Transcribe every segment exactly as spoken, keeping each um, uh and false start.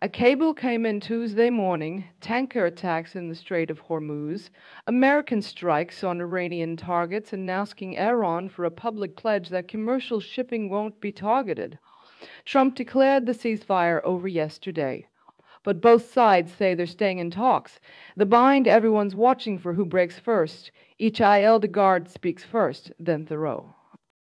A cable came in Tuesday morning, tanker attacks in the Strait of Hormuz, American strikes on Iranian targets, and asking Iran for a public pledge that commercial shipping won't be targeted. Trump declared the ceasefire over yesterday. But both sides say they're staying in talks. The bind everyone's watching for who breaks first. Each Eldegard speaks first, then Thoreau.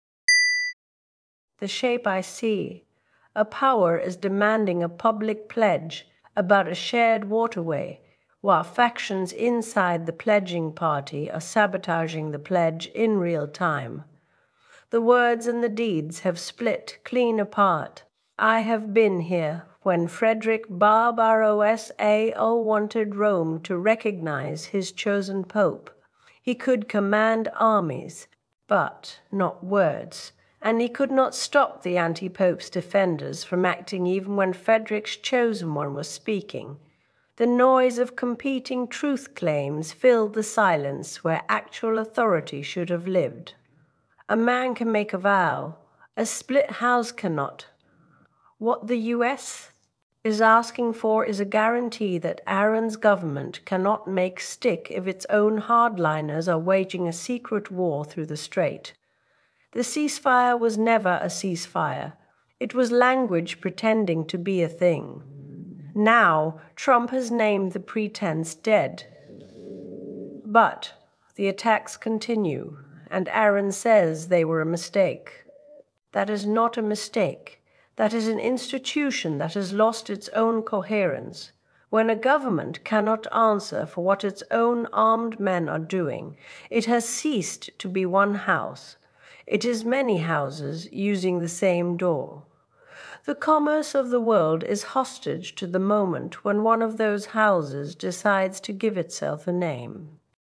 The shape I see. A power is demanding a public pledge about a shared waterway, while factions inside the pledging party are sabotaging the pledge in real time. The words and the deeds have split clean apart. I have been here when Frederick Barbarossa wanted Rome to recognize his chosen pope. He could command armies, but not words, and he could not stop the anti-pope's defenders from acting even when Frederick's chosen one was speaking. The noise of competing truth claims filled the silence where actual authority should have lived. A man can make a vow, a split house cannot. What the U S is asking for is a guarantee that Aaron's government cannot make stick if its own hardliners are waging a secret war through the strait. The ceasefire was never a ceasefire. It was language pretending to be a thing. Now, Trump has named the pretense dead. But the attacks continue, and Aaron says they were a mistake. That is not a mistake. That is an institution that has lost its own coherence. When a government cannot answer for what its own armed men are doing, it has ceased to be one house. It is many houses using the same door. The commerce of the world is hostage to the moment when one of those houses decides to give itself a name.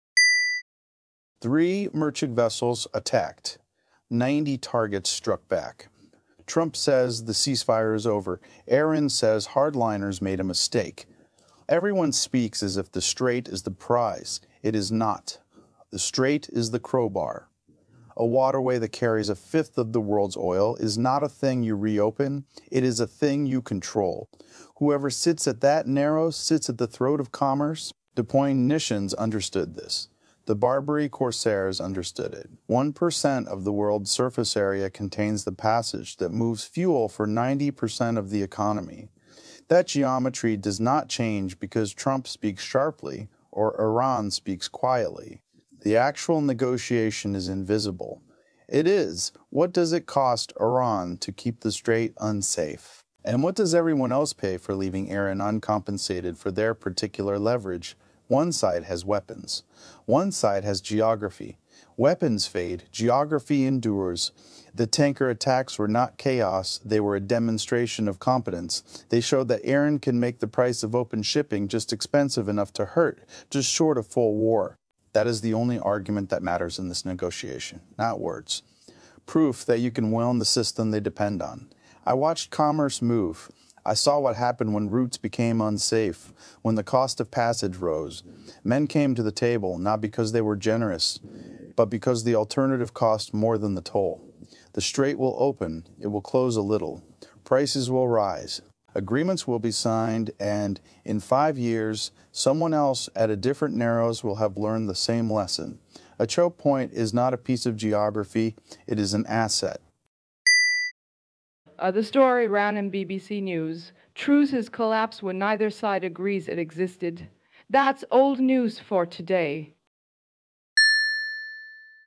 Three merchant vessels attacked. ninety targets struck back. Trump says the ceasefire is over. Aaron says hardliners made a mistake. Everyone speaks as if the strait is the prize. It is not. The strait is the crowbar. A waterway that carries a fifth of the world's oil is not a thing you reopen. It is a thing you control. Whoever sits at that narrow sits at the throat of commerce. The Poynesians understood this. The Barbary corsairs understood it. One percent of the world's surface area contains the passage that moves fuel for ninety percent of the economy. That geometry does not change because Trump speaks sharply or Iran speaks quietly. The actual negotiation is invisible. It is, what does it cost Iran to keep the strait unsafe? And what does everyone else pay for leaving Aaron uncompensated for their particular leverage? One side has weapons. One side has geography. Weapons fade, geography endures. The tanker attacks were not chaos, they were a demonstration of competence. They showed that Aaron can make the price of open shipping just expensive enough to hurt, just short of full war. That is the only argument that matters in this negotiation, not words. Proof that you can win the system they depend on. I watched commerce move. I saw what happened when routes became unsafe, when the cost of passage rose. Men came to the table not because they were generous, but because the alternative cost more than the toll. The strait will open, it will close a little. Prices will rise. Agreements will be signed, and in five years, someone else at a different narrows will have learned the same lesson. A choke point is not a piece of geography, it is an asset. Uh, the story ran in B B C News. Truces collapse when neither side agrees it existed. That's old news for today.